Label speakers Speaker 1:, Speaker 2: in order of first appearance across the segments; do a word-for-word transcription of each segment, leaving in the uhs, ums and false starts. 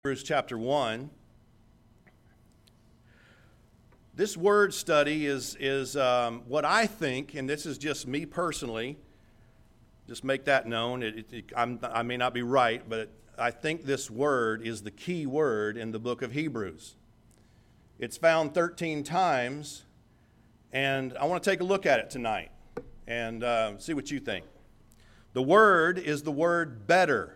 Speaker 1: Hebrews chapter one. This word study is, is um, what I think, and this is just me personally, just make that known. It, it, I'm, I may not be right, but I think this word is the key word in the book of Hebrews. It's found thirteen times, and I want to take a look at it tonight and uh, see what you think. The word is the word better.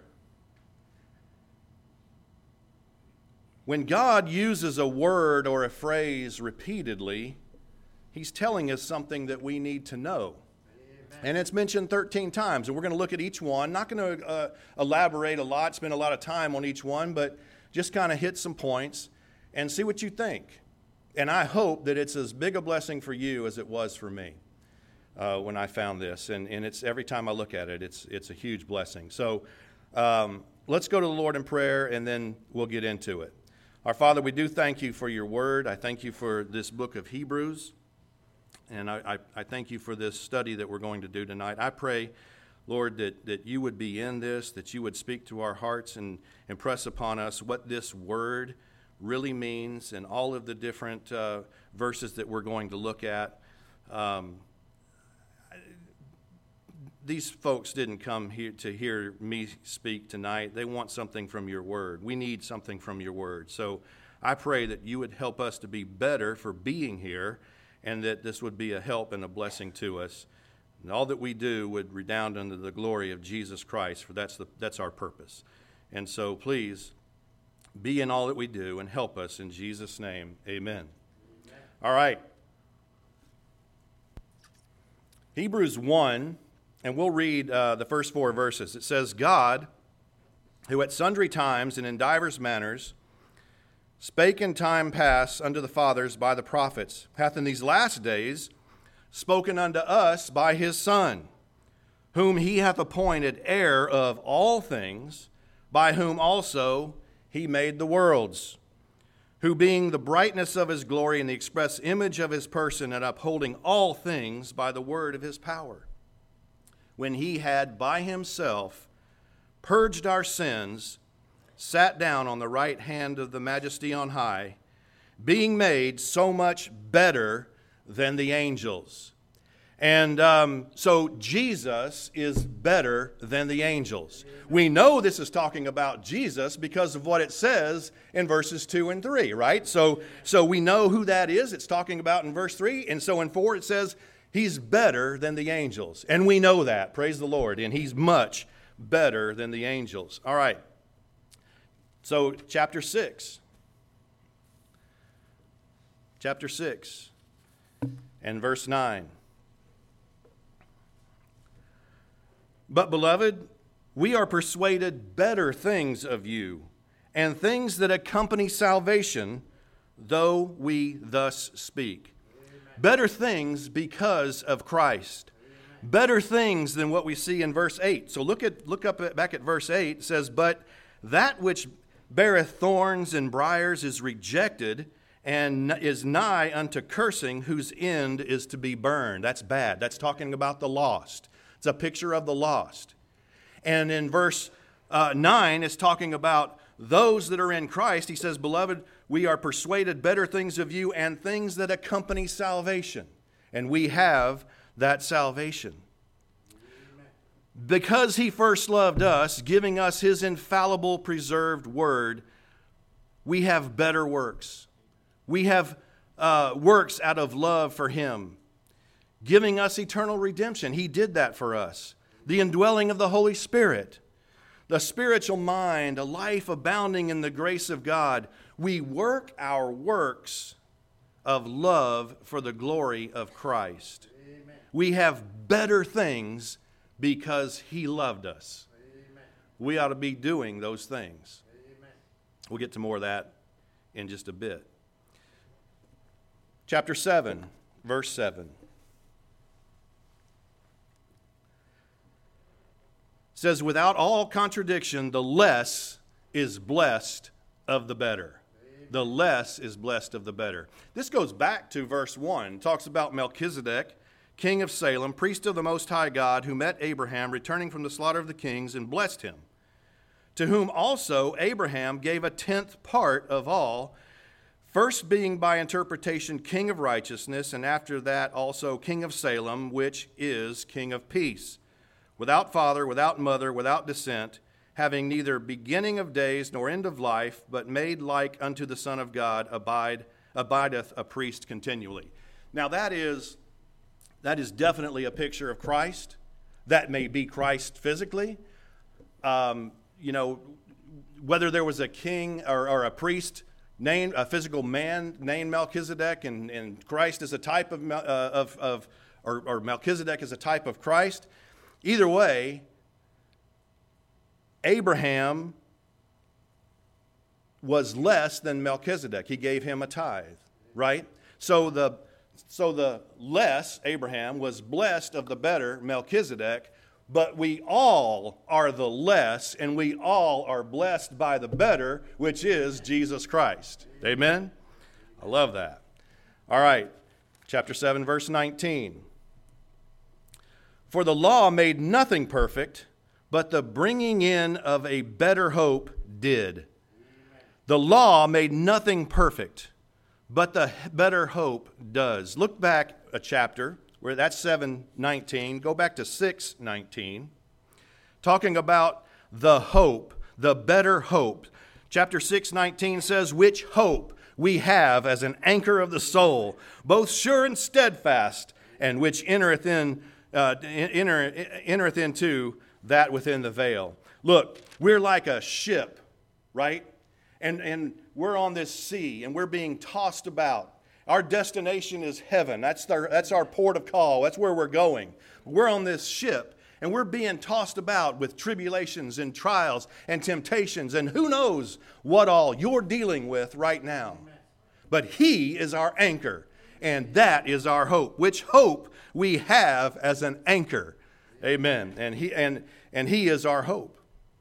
Speaker 1: When God uses a word or a phrase repeatedly, He's telling us something that we need to know. Amen. And it's mentioned thirteen times, and we're going to look at each one. Not going to uh, elaborate a lot, spend a lot of time on each one, but just kind of hit some points and see what you think. And I hope that it's as big a blessing for you as it was for me uh, when I found this. And, and it's every time I look at it, it's, it's a huge blessing. So um, let's go to the Lord in prayer, and then we'll get into it. Our Father, we do thank you for your word. I thank you for this book of Hebrews, and I, I, I thank you for this study that we're going to do tonight. I pray, Lord, that, that you would be in this, that you would speak to our hearts and impress upon us what this word really means and all of the different uh, verses that we're going to look at. Um, These folks didn't come here to hear me speak tonight. They want something from your word. We need something from your word. So I pray that you would help us to be better for being here, and that this would be a help and a blessing to us. And all that we do would redound unto the glory of Jesus Christ, for that's the that's our purpose. And so please be in all that we do and help us in Jesus' name. Amen. Amen. All right. Hebrews one. And we'll read uh, the first four verses. It says, God, who at sundry times and in divers manners spake in time past unto the fathers by the prophets, hath in these last days spoken unto us by his Son, whom he hath appointed heir of all things, by whom also he made the worlds, who being the brightness of his glory and the express image of his person, and upholding all things by the word of his power, when he had by himself purged our sins, sat down on the right hand of the majesty on high, being made so much better than the angels. And um, so Jesus is better than the angels. We know this is talking about Jesus because of what it says in verses two and three, right? So, so we know who that is. It's talking about in verse three. And so in four it says, He's better than the angels. And we know that. Praise the Lord. And he's much better than the angels. All right. So chapter six. Chapter six and verse nine. But beloved, we are persuaded better things of you, and things that accompany salvation, though we thus speak. Better things because of Christ. Amen. Better things than what we see in verse eight. So look at look up at, back at verse eight. It says, but that which beareth thorns and briars is rejected, and is nigh unto cursing, whose end is to be burned. That's bad. That's talking about the lost. It's a picture of the lost. And in verse uh, nine, it's talking about those that are in Christ. He says, beloved, we are persuaded better things of you, and things that accompany salvation. And we have that salvation. Amen. Because he first loved us, giving us his infallible preserved word, we have better works. We have uh, works out of love for him, giving us eternal redemption. He did that for us. The indwelling of the Holy Spirit, the spiritual mind, a life abounding in the grace of God. We work our works of love for the glory of Christ. Amen. We have better things because he loved us. Amen. We ought to be doing those things. Amen. We'll get to more of that in just a bit. Chapter seven, verse seven. Says, without all contradiction, the less is blessed of the better. The less is blessed of the better. This goes back to verse one. It talks about Melchizedek, king of Salem, priest of the Most High God, who met Abraham returning from the slaughter of the kings and blessed him. to whom also Abraham gave a tenth part of all, first being by interpretation king of righteousness, and after that also king of Salem, which is king of peace, without father, without mother, without descent, having neither beginning of days nor end of life, but made like unto the Son of God, abide, abideth a priest continually. Now that is, that is definitely a picture of Christ. That may be Christ physically. Um, you know, whether there was a king or, or a priest named, a physical man named Melchizedek, and, and Christ is a type of, uh, of, of or, or Melchizedek is a type of Christ. Either way, Abraham was less than Melchizedek. He gave him a tithe, right? So the so the less Abraham was blessed of the better Melchizedek, but we all are the less, and we all are blessed by the better, which is Jesus Christ. Amen? I love that. All right, chapter seven, verse nineteen. For the law made nothing perfect, but the bringing in of a better hope did. The law made nothing perfect, but the better hope does. Look back a chapter, where that's seven nineteen. Go back to six nineteen. Talking about the hope, the better hope. Chapter six nineteen says, which hope we have as an anchor of the soul, both sure and steadfast, and which entereth in uh, enter, entereth into that within the veil. Look, we're like a ship, right? And, and we're on this sea, and we're being tossed about. Our destination is heaven. That's our, that's our port of call. That's where we're going. We're on this ship, and we're being tossed about with tribulations and trials and temptations, and who knows what all you're dealing with right now. But He is our anchor, and that is our hope, which hope we have as an anchor. Amen. And he and and he is our hope.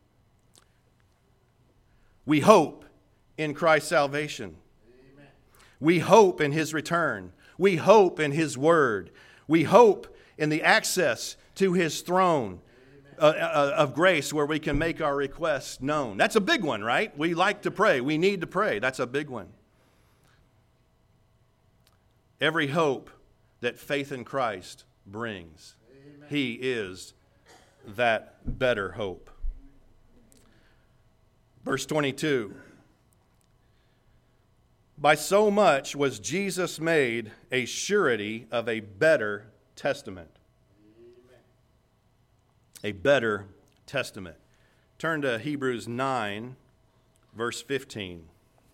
Speaker 1: We hope in Christ's salvation. Amen. We hope in His return. We hope in His word. We hope in the access to His throne uh, uh, of grace, where we can make our requests known. That's a big one, right? We like to pray. We need to pray. That's a big one. Every hope that faith in Christ brings. Amen. He is that better hope. Verse twenty-two. By so much was Jesus made a surety of a better testament. Amen. A better testament. Turn to Hebrews nine, verse fifteen.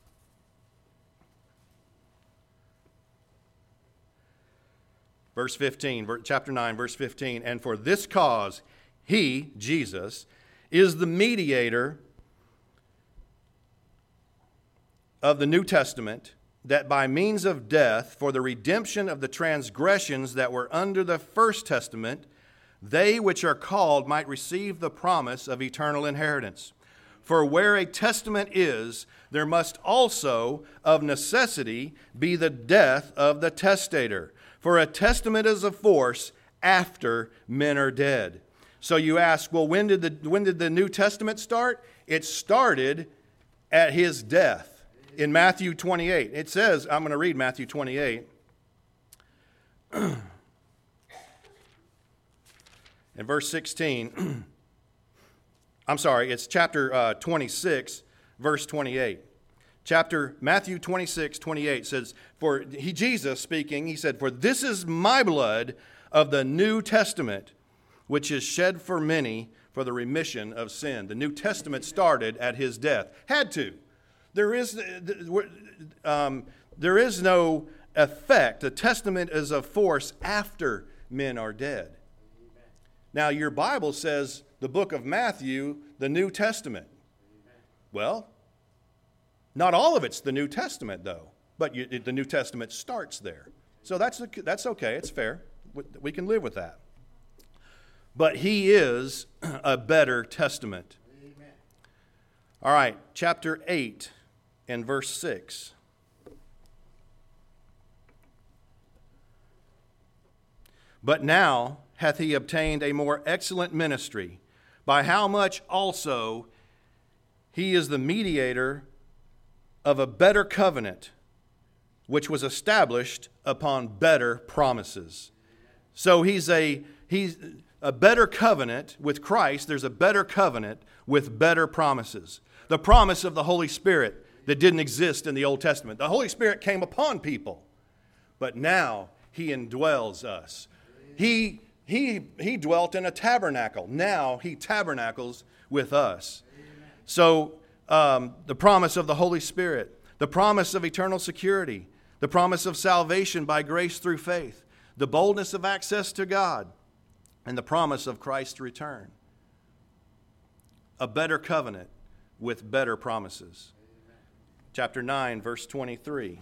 Speaker 1: Verse fifteen, chapter nine, verse fifteen. And for this cause, He, Jesus, is the mediator of the New Testament, that by means of death, for the redemption of the transgressions that were under the first testament, they which are called might receive the promise of eternal inheritance. For where a testament is, there must also of necessity be the death of the testator. For a testament is of force after men are dead. So you ask, well, when did the when did the New Testament start? It started at His death. In Matthew twenty-eight. It says, I'm going to read Matthew twenty-eight. In verse sixteen. I'm sorry, it's chapter uh, twenty-six, verse twenty-eight. Chapter Matthew twenty-six, twenty-eight says, for he, Jesus speaking, he said, for this is my blood of the New Testament, which is shed for many for the remission of sin. The New Testament started at His death. Had to. There is, um, there is no effect. The testament is of force after men are dead. Amen. Now, your Bible says the book of Matthew, the New Testament. Amen. Well, not all of it's the New Testament, though. But you, the New Testament starts there. So that's, that's okay. It's fair. We can live with that. But He is a better testament. Amen. All right, chapter eight. In verse six. But now hath He obtained a more excellent ministry, by how much also He is the mediator of a better covenant, which was established upon better promises. So he's a he's a better covenant with Christ. There's a better covenant with better promises. The promise of the Holy Spirit that didn't exist in the Old Testament. The Holy Spirit came upon people, but now He indwells us. He he he dwelt in a tabernacle. Now He tabernacles with us. So um, the promise of the Holy Spirit, the promise of eternal security, the promise of salvation by grace through faith, the boldness of access to God, and the promise of Christ's return. A better covenant with better promises. Amen. Chapter nine, verse twenty-three.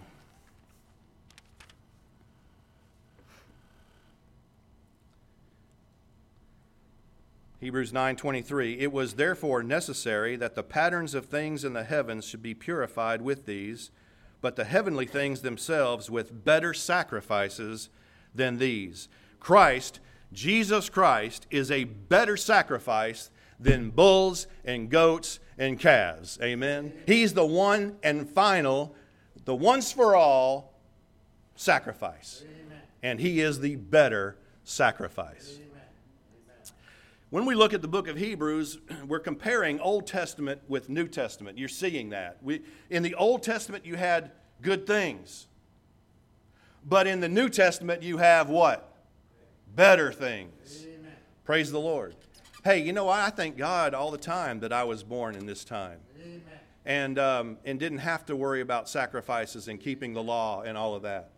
Speaker 1: Hebrews nine twenty-three. It was therefore necessary that the patterns of things in the heavens should be purified with these, but the heavenly things themselves with better sacrifices than these. Christ, Jesus Christ, is a better sacrifice than bulls and goats and calves. Amen? He's the one and final, the once for all sacrifice. Amen. And He is the better sacrifice. Amen. When we look at the book of Hebrews, we're comparing Old Testament with New Testament. You're seeing that. We, in the Old Testament, you had good things. But in the New Testament, you have what? Better things. Amen. Praise the Lord. Hey, you know, I thank God all the time that I was born in this time. Amen. And, um, and didn't have to worry about sacrifices and keeping the law and all of that.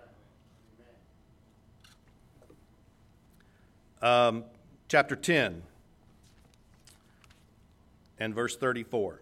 Speaker 1: Um, chapter ten and verse thirty-four.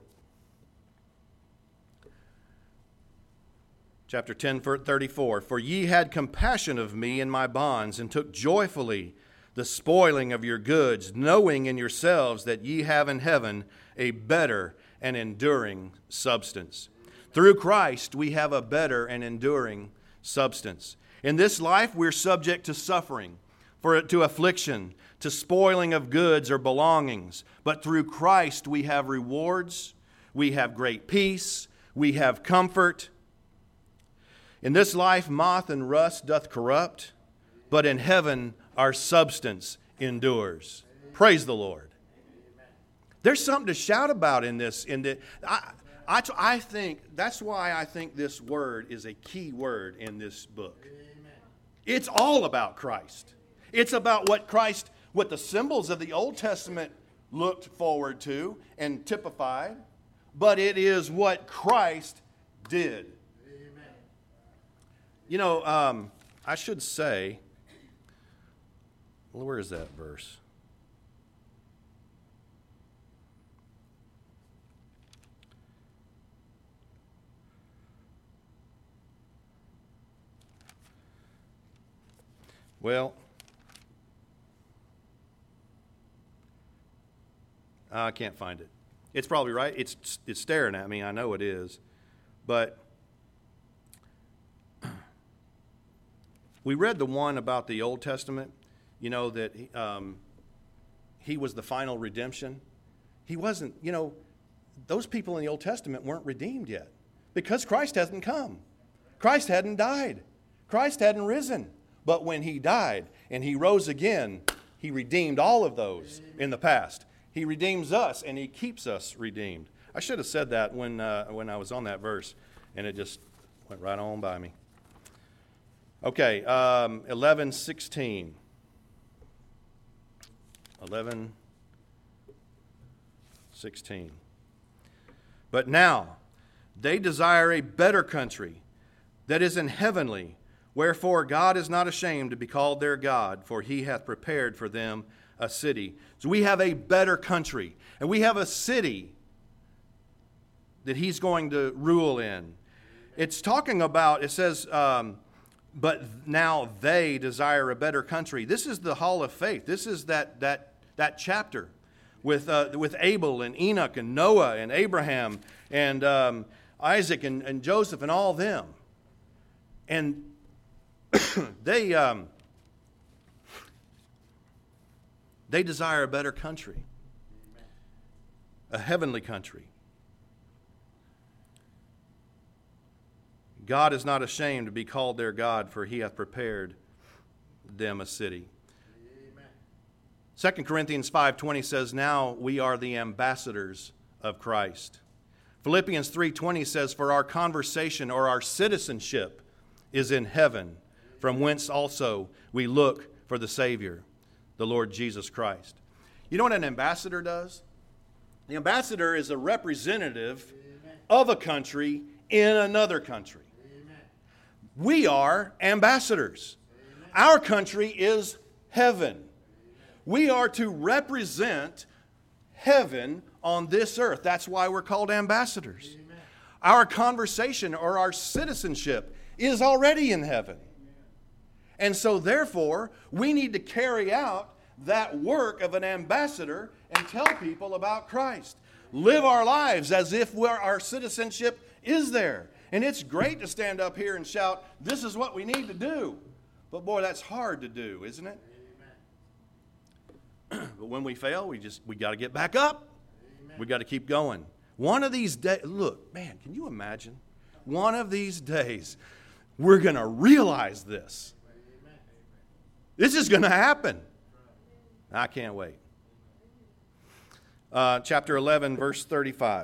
Speaker 1: Chapter ten, thirty-four. For ye had compassion of me in my bonds, and took joyfully the spoiling of your goods, knowing in yourselves that ye have in heaven a better and enduring substance. Through Christ we have a better and enduring substance. In this life we're subject to suffering, for to affliction, to spoiling of goods or belongings. But through Christ we have rewards, we have great peace, we have comfort. In this life moth and rust doth corrupt, but in heaven our substance endures. Praise the Lord. There's something to shout about in this. In the, I, I, I think, that's why I think this word is a key word in this book. It's all about Christ. It's about what Christ, what the symbols of the Old Testament looked forward to and typified, but it is what Christ did. Amen. You know, um, I should say, well, where is that verse? Well, I can't find it. It's probably right. It's it's staring at me. I know it is. But we read the one about the Old Testament, you know, that um, he was the final redemption. He wasn't, you know, those people in the Old Testament weren't redeemed yet because Christ hasn't come. Christ hadn't died. Christ hadn't risen. But when he died and he rose again, he redeemed all of those in the past. He redeems us, and he keeps us redeemed. I should have said that when uh, when I was on that verse, and it just went right on by me. Okay, um, eleven sixteen. eleven sixteen. But now they desire a better country that is in heavenly. Wherefore God is not ashamed to be called their God, for he hath prepared for them a city. So we have a better country, and we have a city that he's going to rule in. It's talking about, it says, um, but now they desire a better country. This is the hall of faith. This is that that that chapter with uh, with Abel and Enoch and Noah and Abraham and um, Isaac and, and Joseph and all them. And they um, they desire a better country, a heavenly country. God is not ashamed to be called their God, for he hath prepared them a city. Amen. Second Corinthians five twenty says, now we are the ambassadors of Christ. Philippians three twenty says, for our conversation or our citizenship is in heaven, from whence also we look for the Savior, the Lord Jesus Christ. You know what an ambassador does? The ambassador is a representative Amen. Of a country in another country. Amen. We are ambassadors. Amen. Our country is heaven. Amen. We are to represent heaven on this earth. That's why we're called ambassadors. Amen. Our conversation or our citizenship is already in heaven. Amen. And so therefore, we need to carry out that work of an ambassador and tell people about Christ. Live our lives as if we're, our citizenship is there. And it's great to stand up here and shout, this is what we need to do. But boy, that's hard to do, isn't it? Amen. But when we fail, we just we got to get back up. Amen. We got to keep going. One of these days, look, man, can you imagine? One of these days, we're going to realize this. Amen. This is going to happen. I can't wait. Uh, chapter eleven, verse thirty-five.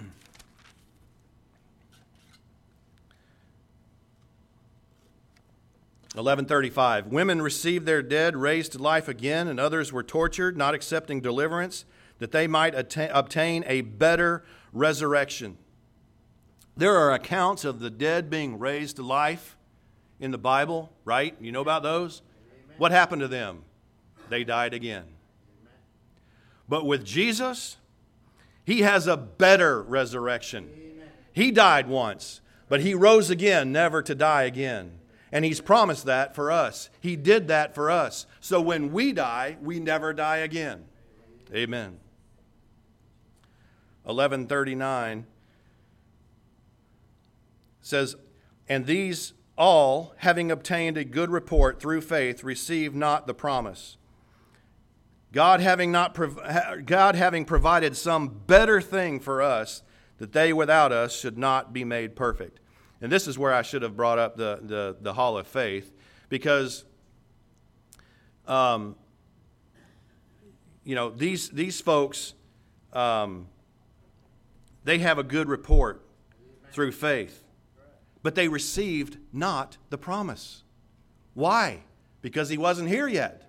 Speaker 1: eleven thirty-five. Women received their dead raised to life again, and others were tortured, not accepting deliverance, that they might attain, obtain a better resurrection. There are accounts of the dead being raised to life in the Bible, right? You know about those? Amen. What happened to them? They died again. Amen. But with Jesus, he has a better resurrection. Amen. He died once, but he rose again, never to die again. And he's promised that for us. He did that for us. So when we die, we never die again. Amen. eleven thirty-nine says, and these all, having obtained a good report through faith, received not the promise. God having not prov- God having provided some better thing for us, that they without us should not be made perfect. And this is where I should have brought up the, the, the hall of faith, because um, you know, these these folks, um, they have a good report through faith, but they received not the promise. Why? Because he wasn't here yet.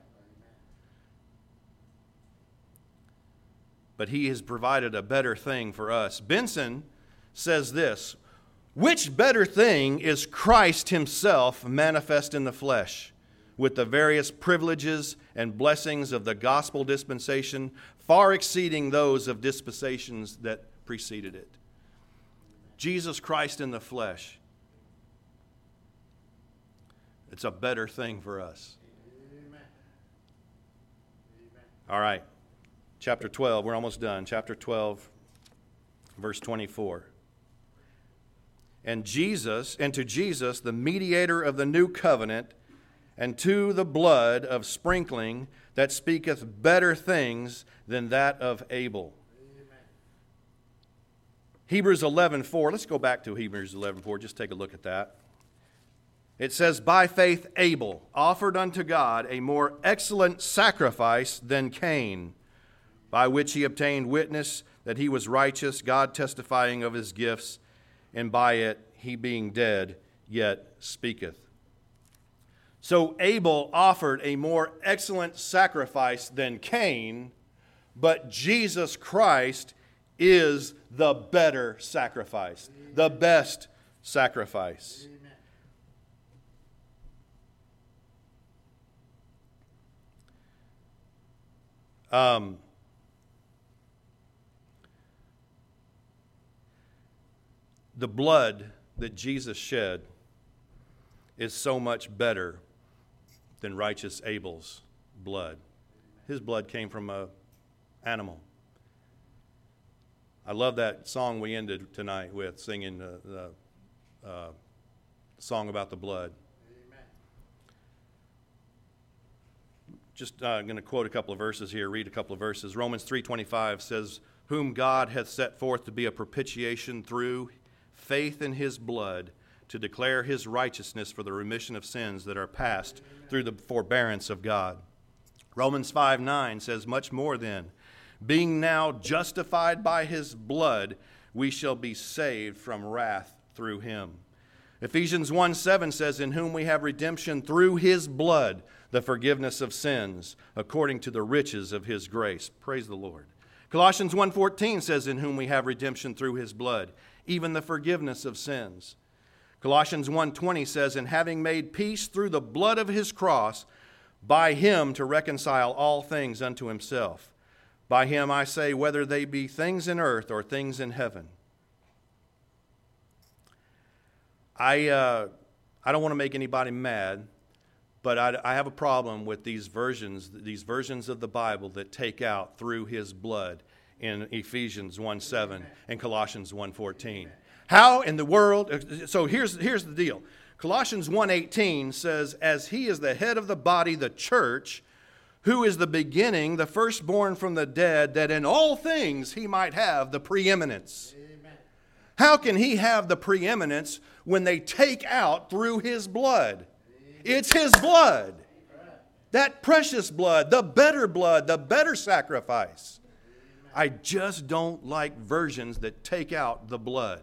Speaker 1: But he has provided a better thing for us. Benson says this, which better thing is Christ himself manifest in the flesh, with the various privileges and blessings of the gospel dispensation, far exceeding those of dispensations that preceded it. Jesus Christ in the flesh. It's a better thing for us. Amen. All right. Chapter twelve, we're almost done. Chapter twelve, verse twenty-four. And Jesus, and to Jesus, the mediator of the new covenant, and to the blood of sprinkling that speaketh better things than that of Abel. Amen. Hebrews eleven four. Let's go back to Hebrews eleven four. Just take a look at that. It says, by faith Abel offered unto God a more excellent sacrifice than Cain, by which he obtained witness that he was righteous, God testifying of his gifts, and by it he being dead yet speaketh. So Abel offered a more excellent sacrifice than Cain, but Jesus Christ is the better sacrifice, Amen. The best sacrifice. Amen. Um, the blood that Jesus shed is so much better than righteous Abel's blood. His blood came from an animal. I love that song we ended tonight with, singing the, the uh, song about the blood. Just uh, going to quote a couple of verses here, read a couple of verses. Romans three twenty-five says, whom God hath set forth to be a propitiation through faith in his blood, to declare his righteousness for the remission of sins that are passed through the forbearance of God. Romans five nine says, much more then, being now justified by his blood, we shall be saved from wrath through him. Ephesians one seven says, in whom we have redemption through his blood, the forgiveness of sins, according to the riches of his grace. Praise the Lord. Colossians one fourteen says, in whom we have redemption through his blood, even the forgiveness of sins. Colossians one twenty says, and having made peace through the blood of his cross, by him to reconcile all things unto himself. By him I say, whether they be things in earth or things in heaven. I uh, I don't want to make anybody mad, but I, I have a problem with these versions, these versions of the Bible that take out through his blood in Ephesians one seven and Colossians one fourteen. How in the world? So here's here's the deal. Colossians one eighteen says, as he is the head of the body, the church, who is the beginning, the firstborn from the dead, that in all things he might have the preeminence. Amen. How can he have the preeminence when they take out through his blood? Amen. It's his blood. Amen. That precious blood, the better blood, the better sacrifice. Amen. I just don't like versions that take out the blood.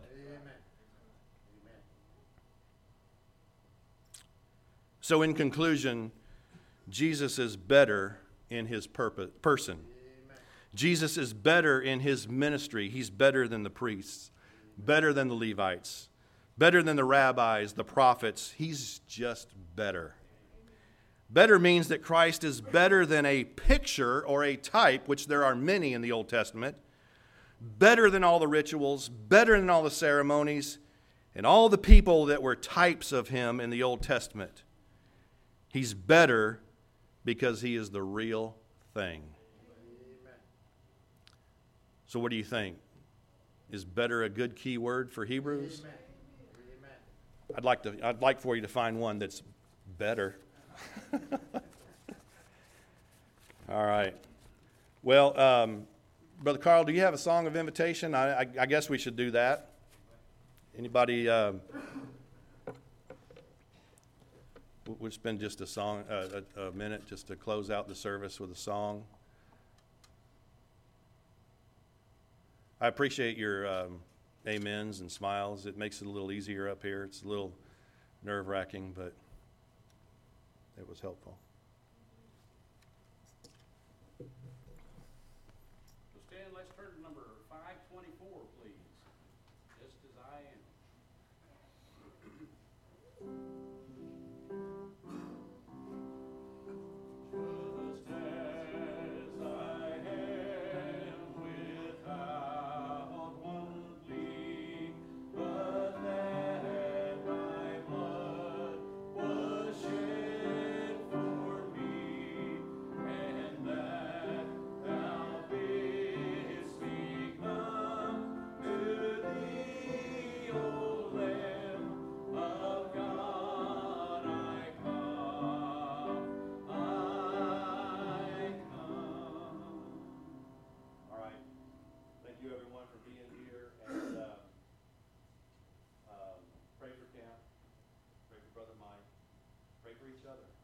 Speaker 1: So in conclusion, Jesus is better in his purpose, person. Amen. Jesus is better in his ministry. He's better than the priests, better than the Levites, better than the rabbis, the prophets. He's just better. Better means that Christ is better than a picture or a type, which there are many in the Old Testament, better than all the rituals, better than all the ceremonies, and all the people that were types of him in the Old Testament. He's better because he is the real thing. Amen. So what do you think? Is better a good key word for Hebrews? Amen. Amen. I'd like to I'd like for you to find one that's better. All right. Well, um, Brother Carl, do you have a song of invitation? I, I, I guess we should do that. Anybody? Um, We'll spend just a song, uh, a, a minute, just to close out the service with a song. I appreciate your um, amens and smiles. It makes it a little easier up here. It's a little nerve-wracking, but it was helpful.
Speaker 2: So stand, let's turn to number five twenty-four, please. Just as I am. Pray for each other.